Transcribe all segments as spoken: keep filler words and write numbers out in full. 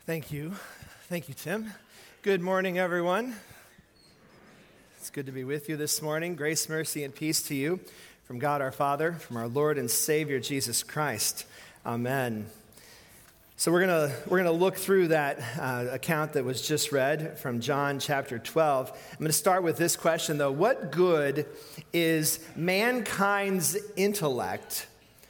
Thank you. Thank you, Tim. Good morning, everyone. It's good to be with you this morning. Grace, mercy, and peace to you from God our Father, from our Lord and Savior, Jesus Christ. Amen. So we're gonna we're gonna look through that uh, account that was just read from John chapter twelve. I'm gonna start with this question, though. What good is mankind's intellect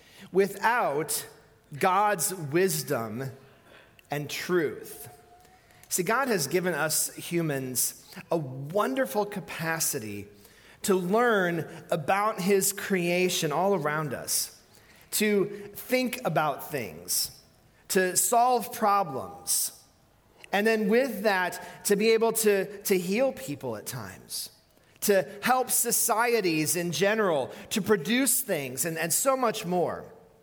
without God's wisdom and truth? See, God has given us humans a wonderful capacity to learn about His creation all around us, to think about things, to solve problems, and then with that, to be able to, to heal people at times, to help societies in general, to produce things, and, and so much more.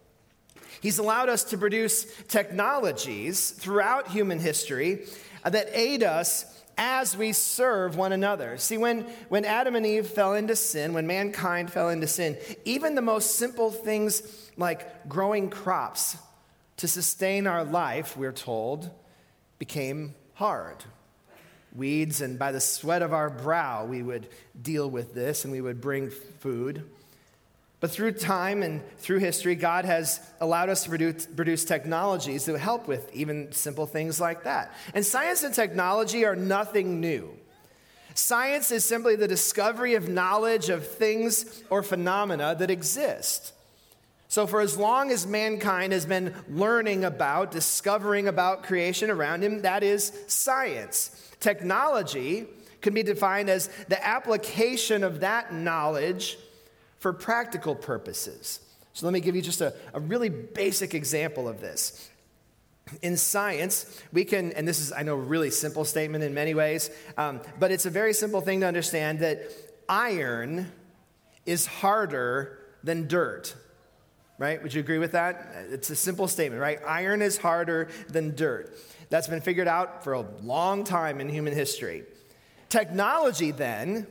He's allowed us to produce technologies throughout human history that aid us as we serve one another. See, when, when Adam and Eve fell into sin, when mankind fell into sin, even the most simple things like growing crops to sustain our life, we're told, became hard. Weeds, and by the sweat of our brow, we would deal with this and we would bring food. But through time and through history, God has allowed us to produce, produce technologies that help with even simple things like that. And science and technology are nothing new. Science is simply the discovery of knowledge of things or phenomena that exist. So for as long as mankind has been learning about, discovering about creation around him, that is science. Technology can be defined as the application of that knowledge for practical purposes. So let me give you just a, a really basic example of this. In science, we can, and this is, I know, a really simple statement in many ways, um, but it's a very simple thing to understand that iron is harder than dirt, right? Would you agree with that? It's a simple statement, right? Iron is harder than dirt. That's been figured out for a long time in human history. Technology, then,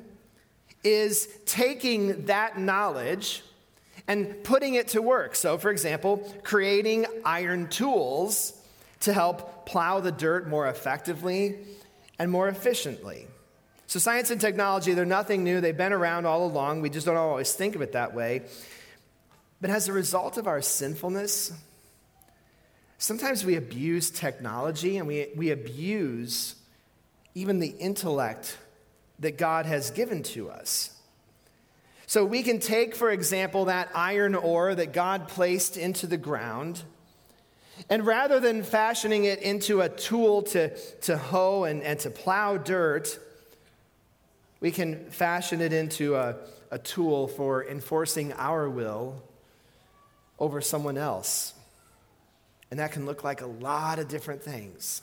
is taking that knowledge and putting it to work. So, for example, creating iron tools to help plow the dirt more effectively and more efficiently. So science and technology, they're nothing new. They've been around all along. We just don't always think of it that way. But as a result of our sinfulness, sometimes we abuse technology and we, we abuse even the intellect that God has given to us. So we can take, for example, that iron ore that God placed into the ground, and rather than fashioning it into a tool to, to hoe and, and to plow dirt, we can fashion it into a, a tool for enforcing our will over someone else. And that can look like a lot of different things.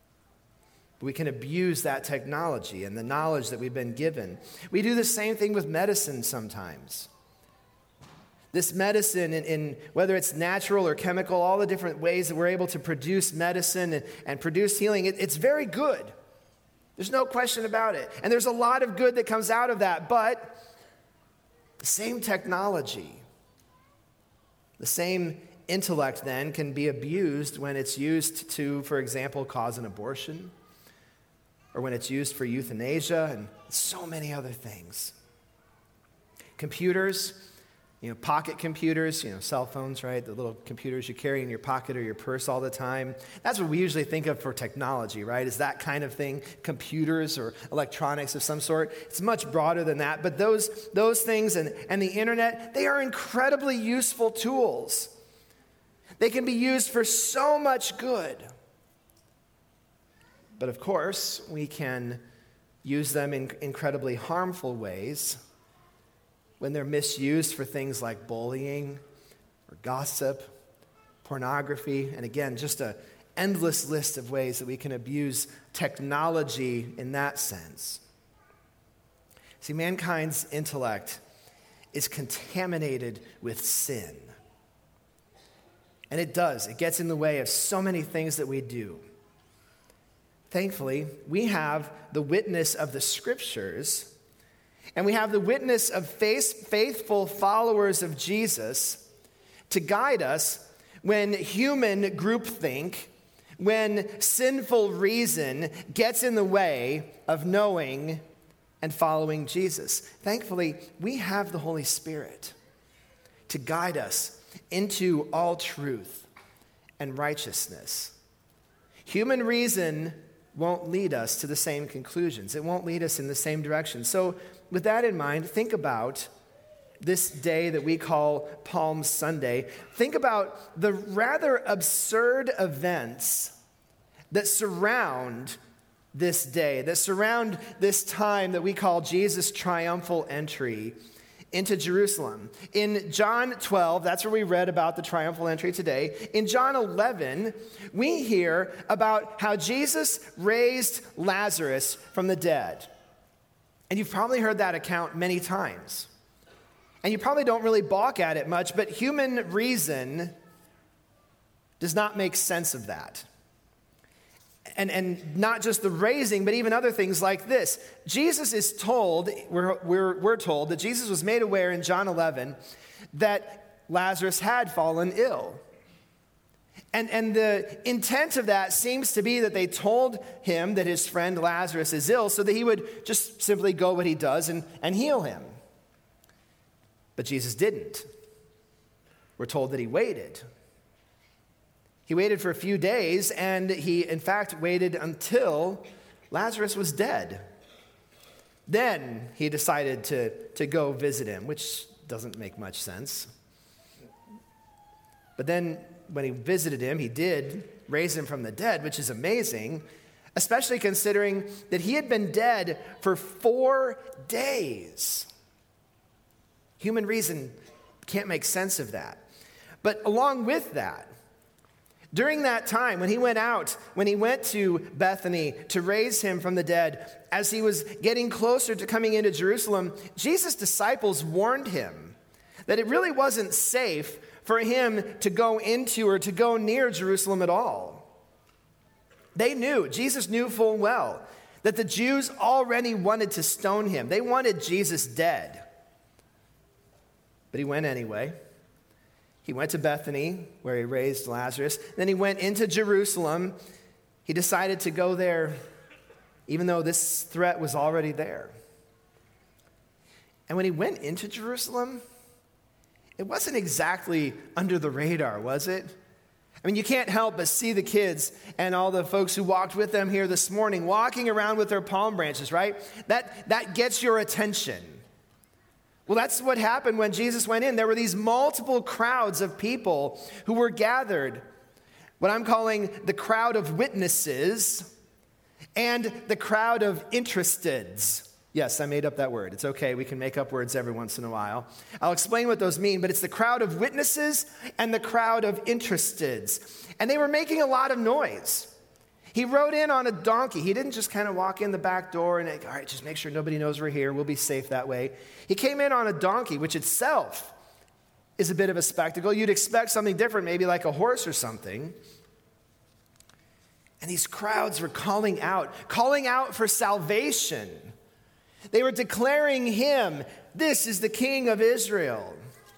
We can abuse that technology and the knowledge that we've been given. We do the same thing with medicine sometimes. This medicine, in, in whether it's natural or chemical, all the different ways that we're able to produce medicine and, and produce healing, it, it's very good. There's no question about it. And there's a lot of good that comes out of that. But the same technology, the same intellect then can be abused when it's used to, for example, cause an abortion, or when it's used for euthanasia, and so many other things. Computers, you know, pocket computers, you know, cell phones, right? The little computers you carry in your pocket or your purse all the time. That's what we usually think of for technology, right? Is that kind of thing, computers or electronics of some sort. It's much broader than that, but those, those things and, and the internet, they are incredibly useful tools. They can be used for so much good. But of course, we can use them in incredibly harmful ways when they're misused for things like bullying or gossip, pornography, and again, just an endless list of ways that we can abuse technology in that sense. See, mankind's intellect is contaminated with sin. And it does. It gets in the way of so many things that we do. Thankfully, we have the witness of the Scriptures, and we have the witness of faith, faithful followers of Jesus to guide us when human groupthink when sinful reason gets in the way of knowing and following Jesus. Thankfully, we have the Holy Spirit to guide us into all truth and righteousness. Human reason won't lead us to the same conclusions. It won't lead us in the same direction. So with that in mind, think about this day that we call Palm Sunday. Think about the rather absurd events that surround this day, that surround this time that we call Jesus' triumphal entry into Jerusalem. In John twelve, that's where we read about the triumphal entry today. In John eleven, we hear about how Jesus raised Lazarus from the dead. And you've probably heard that account many times. And you probably don't really balk at it much, but human reason does not make sense of that. And, and not just the raising, but even other things like this. Jesus is told, we're, we're, we're told, that Jesus was made aware in John eleven that Lazarus had fallen ill. And, and the intent of that seems to be that they told him that his friend Lazarus is ill so that he would just simply go what he does and, and heal him. But Jesus didn't. We're told that he waited. He waited for a few days, and he, in fact, waited until Lazarus was dead. Then he decided to, to go visit him, which doesn't make much sense. But then when he visited him, he did raise him from the dead, which is amazing, especially considering that he had been dead for four days. Human reason can't make sense of that. But along with that, during that time, when he went out, when he went to Bethany to raise him from the dead, as he was getting closer to coming into Jerusalem, Jesus' disciples warned him that it really wasn't safe for him to go into or to go near Jerusalem at all. They knew, Jesus knew full well, that the Jews already wanted to stone him. They wanted Jesus dead. But he went anyway. He went to Bethany, where he raised Lazarus. Then he went into Jerusalem. He decided to go there, even though this threat was already there. And when he went into Jerusalem, it wasn't exactly under the radar, was it? I mean, you can't help but see the kids and all the folks who walked with them here this morning walking around with their palm branches, right? That, that gets your attention. Well, that's what happened when Jesus went in. There were these multiple crowds of people who were gathered, what I'm calling the crowd of witnesses and the crowd of interesteds. Yes, I made up that word. It's okay. We can make up words every once in a while. I'll explain what those mean, but it's the crowd of witnesses and the crowd of interesteds. And they were making a lot of noise. He rode in on a donkey. He didn't just kind of walk in the back door and, all right, just make sure nobody knows we're here. We'll be safe that way. He came in on a donkey, which itself is a bit of a spectacle. You'd expect something different, maybe like a horse or something. And these crowds were calling out, calling out for salvation. They were declaring him, this is the King of Israel.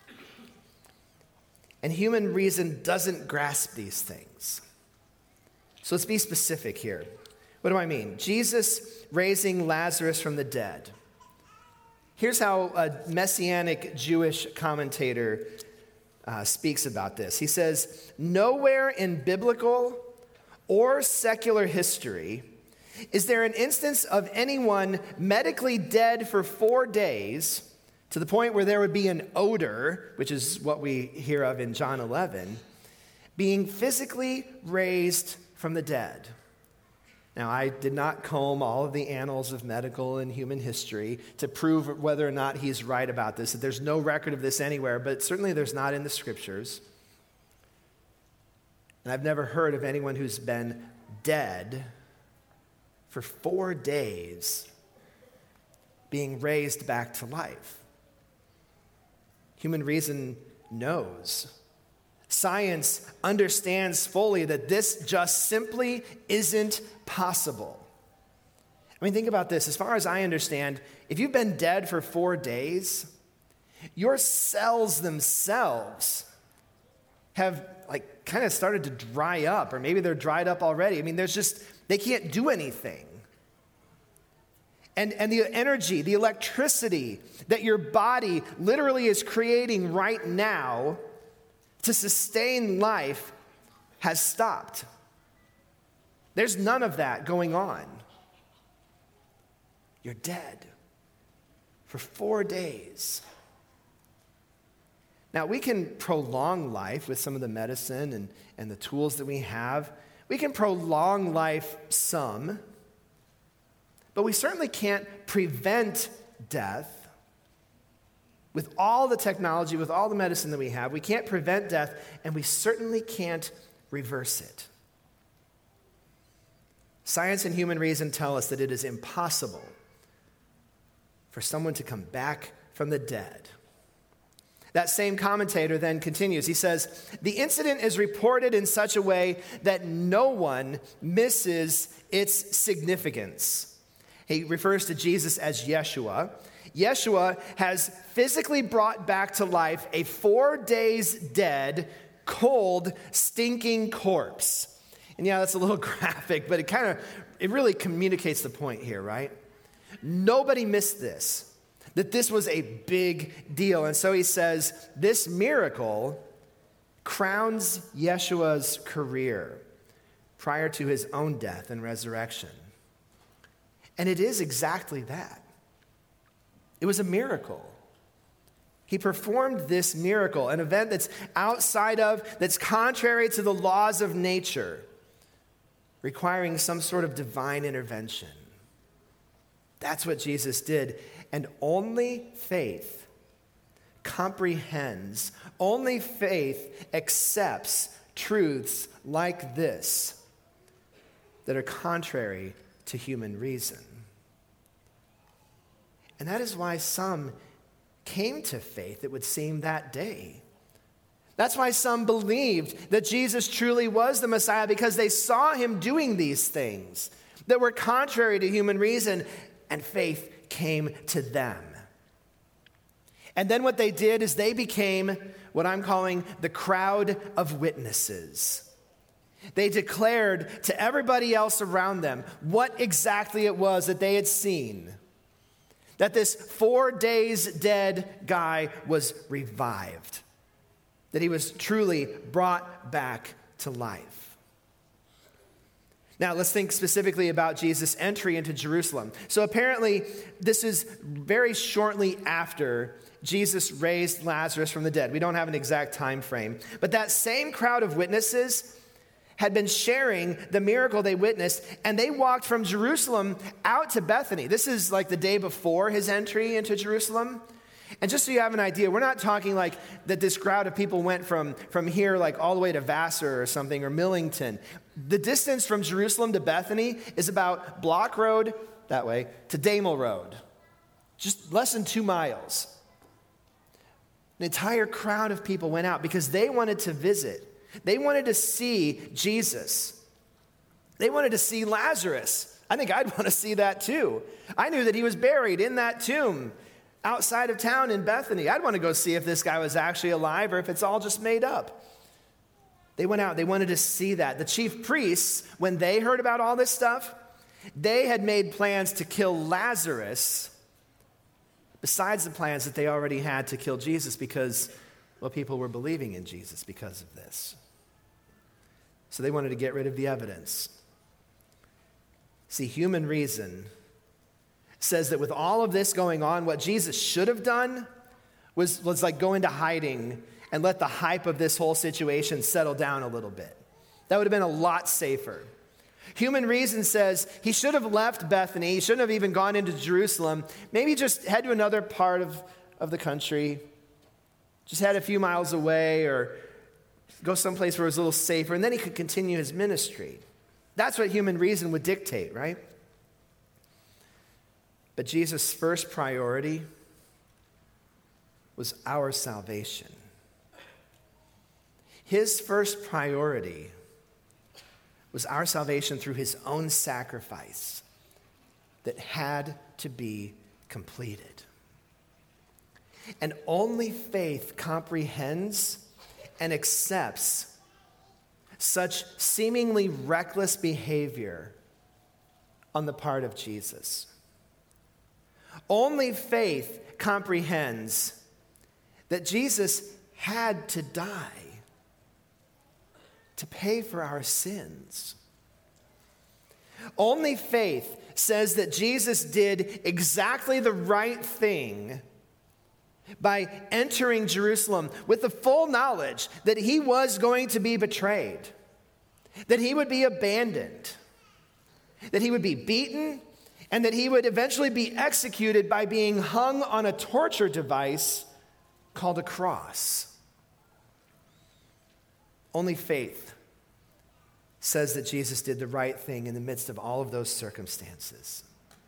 And human reason doesn't grasp these things. So let's be specific here. What do I mean? Jesus raising Lazarus from the dead. Here's how a Messianic Jewish commentator uh, speaks about this. He says, nowhere in biblical or secular history is there an instance of anyone medically dead for four days to the point where there would be an odor, which is what we hear of in John eleven, being physically raised from the dead. Now, I did not comb all of the annals of medical and human history to prove whether or not he's right about this. There's no record of this anywhere, but certainly there's not in the scriptures. And I've never heard of anyone who's been dead for four days being raised back to life. Human reason knows. Science understands fully that this just simply isn't possible. I mean, think about this. As far as I understand, if you've been dead for four days, your cells themselves have like kind of started to dry up, or maybe they're dried up already. I mean, there's just, they can't do anything. And, and the energy, the electricity that your body literally is creating right now to sustain life has stopped. There's none of that going on. You're dead for four days. Now, we can prolong life with some of the medicine and, and the tools that we have. We can prolong life some, but we certainly can't prevent death. With all the technology, with all the medicine that we have, we can't prevent death, and we certainly can't reverse it. Science and human reason tell us that it is impossible for someone to come back from the dead. That same commentator then continues. He says, the incident is reported in such a way that no one misses its significance. He refers to Jesus as Yeshua. Yeshua has physically brought back to life a four days dead, cold, stinking corpse. And yeah, that's a little graphic, but it kind of, it really communicates the point here, right? Nobody missed this, that this was a big deal. And so he says, this miracle crowns Yeshua's career prior to his own death and resurrection. And it is exactly that. It was a miracle. He performed this miracle, an event that's outside of, that's contrary to the laws of nature, requiring some sort of divine intervention. That's what Jesus did. And only faith comprehends, only faith accepts truths like this that are contrary to human reason. And that is why some came to faith, it would seem, that day. That's why some believed that Jesus truly was the Messiah, because they saw him doing these things that were contrary to human reason, and faith came to them. And then what they did is they became what I'm calling the crowd of witnesses. They declared to everybody else around them what exactly it was that they had seen. That this four days dead guy was revived. That he was truly brought back to life. Now, let's think specifically about Jesus' entry into Jerusalem. So apparently, this is very shortly after Jesus raised Lazarus from the dead. We don't have an exact time frame. But that same crowd of witnesses had been sharing the miracle they witnessed, and they walked from Jerusalem out to Bethany. This is like the day before his entry into Jerusalem. And just so you have an idea, we're not talking like that this crowd of people went from, from here like all the way to Vassar or something, or Millington. The distance from Jerusalem to Bethany is about Block Road, that way, to Damel Road. Just less than two miles. An entire crowd of people went out because they wanted to visit. They wanted to see Jesus. They wanted to see Lazarus. I think I'd want to see that too. I knew that he was buried in that tomb outside of town in Bethany. I'd want to go see if this guy was actually alive or if it's all just made up. They went out. They wanted to see that. The chief priests, when they heard about all this stuff, they had made plans to kill Lazarus besides the plans that they already had to kill Jesus because, well, people were believing in Jesus because of this. So they wanted to get rid of the evidence. See, human reason says that with all of this going on, what Jesus should have done was, was like go into hiding and let the hype of this whole situation settle down a little bit. That would have been a lot safer. Human reason says he should have left Bethany. He shouldn't have even gone into Jerusalem. Maybe just head to another part of, of the country. Just head a few miles away or go someplace where it was a little safer, and then he could continue his ministry. That's what human reason would dictate, right? But Jesus' first priority was our salvation. His first priority was our salvation through his own sacrifice that had to be completed. And only faith comprehends and accepts such seemingly reckless behavior on the part of Jesus. Only faith comprehends that Jesus had to die to pay for our sins. Only faith says that Jesus did exactly the right thing by entering Jerusalem with the full knowledge that he was going to be betrayed, that he would be abandoned, that he would be beaten, and that he would eventually be executed by being hung on a torture device called a cross. Only faith says that Jesus did the right thing in the midst of all of those circumstances.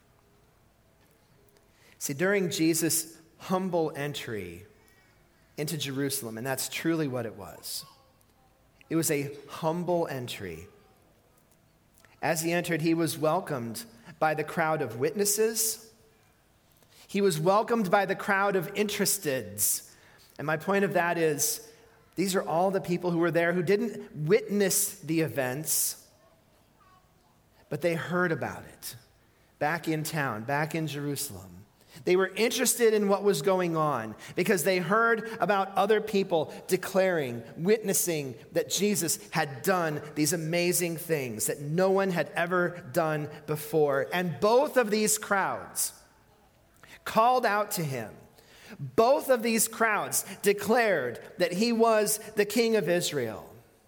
See, during Jesus' humble entry into Jerusalem, and that's truly what it was, it was a humble entry. As he entered, he was welcomed by the crowd of witnesses. He was welcomed by the crowd of interesteds. And my point of that is, these are all the people who were there who didn't witness the events, but they heard about it back in town, back in Jerusalem. They were interested in what was going on because they heard about other people declaring, witnessing that Jesus had done these amazing things that no one had ever done before. And both of these crowds called out to him. Both of these crowds declared that he was the King of Israel.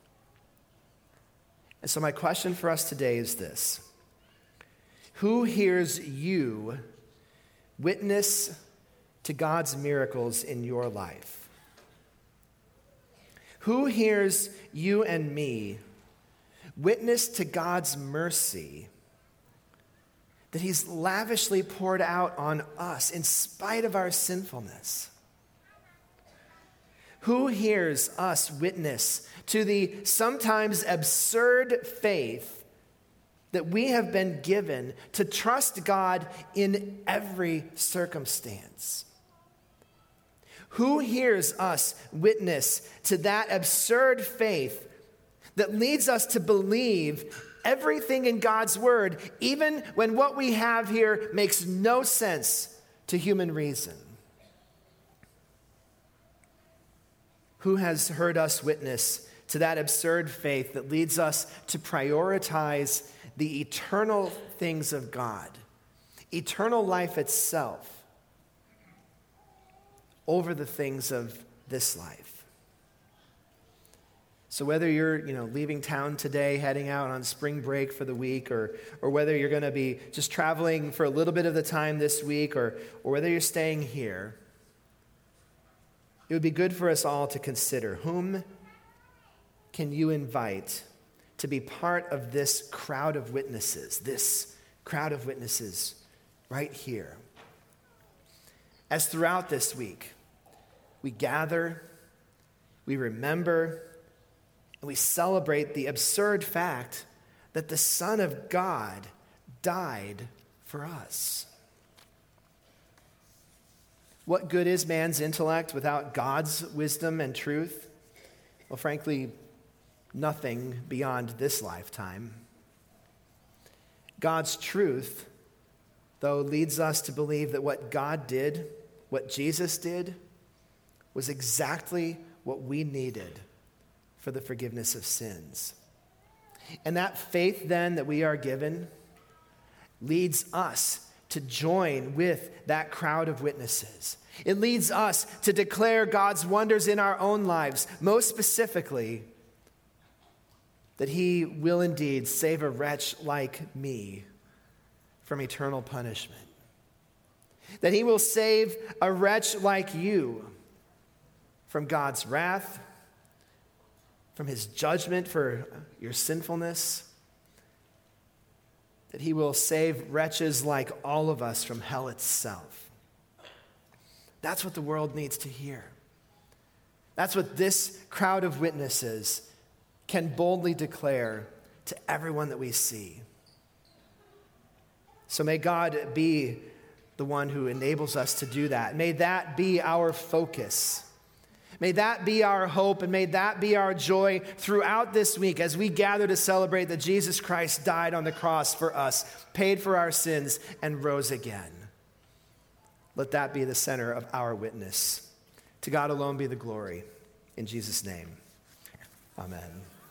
And so my question for us today is this: who hears you witness to God's miracles in your life? Who hears you and me witness to God's mercy that he's lavishly poured out on us in spite of our sinfulness? Who hears us witness to the sometimes absurd faith that we have been given to trust God in every circumstance? Who hears us witness to that absurd faith that leads us to believe everything in God's word, even when what we have here makes no sense to human reason? Who has heard us witness to that absurd faith that leads us to prioritize the eternal things of God, eternal life itself, over the things of this life? So whether you're, you know, leaving town today, heading out on spring break for the week, or or whether you're going to be just traveling for a little bit of the time this week, or or whether you're staying here, it would be good for us all to consider, whom can you invite to be part of this crowd of witnesses, this crowd of witnesses right here? As throughout this week, we gather, we remember, and we celebrate the absurd fact that the Son of God died for us. What good is man's intellect without God's wisdom and truth? Well, frankly, nothing beyond this lifetime. God's truth, though, leads us to believe that what God did, what Jesus did, was exactly what we needed for the forgiveness of sins. And that faith then that we are given leads us to join with that crowd of witnesses. It leads us to declare God's wonders in our own lives, most specifically, that he will indeed save a wretch like me from eternal punishment. That he will save a wretch like you from God's wrath, from his judgment for your sinfulness. That he will save wretches like all of us from hell itself. That's what the world needs to hear. That's what this crowd of witnesses can boldly declare to everyone that we see. So may God be the one who enables us to do that. May that be our focus. May that be our hope, and may that be our joy throughout this week as we gather to celebrate that Jesus Christ died on the cross for us, paid for our sins, and rose again. Let that be the center of our witness. To God alone be the glory. In Jesus' name, amen.